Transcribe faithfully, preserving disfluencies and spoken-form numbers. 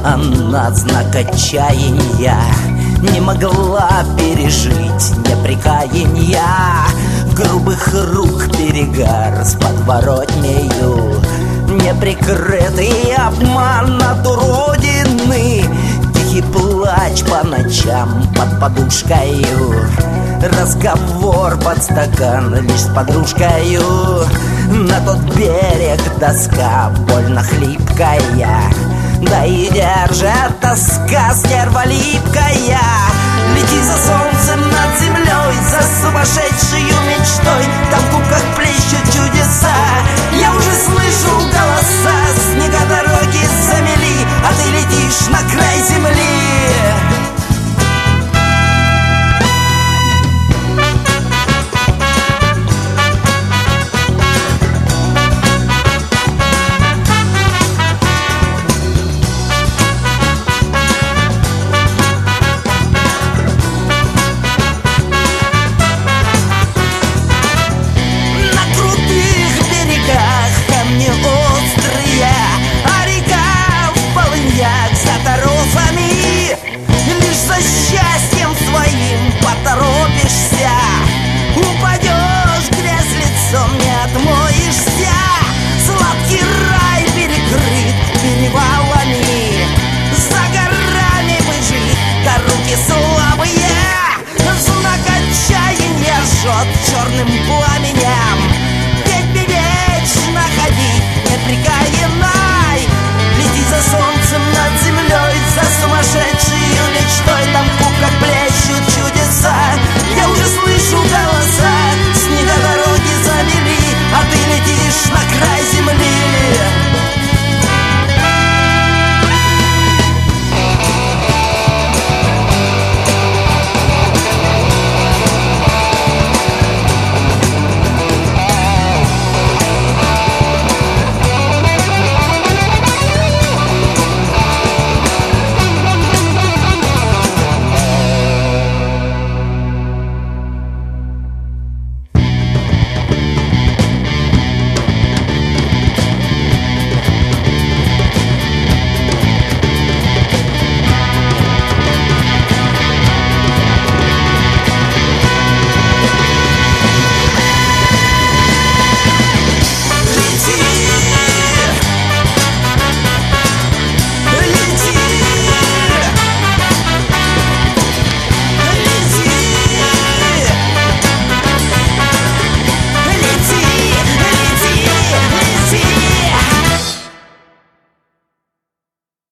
Она знак отчаяния не могла пережить непрекаяния. Грубых рук перегар с подворотнею, неприкрытый обман от уродины, тихий плач по ночам под подушкою, разговор под стакан лишь с подружкою. На тот берег доска больно хлипкая, да и держит тоска стерва липкая. Лети за солнцем над землей, за сумасшедшей мечтой, там в кубках плещут чудеса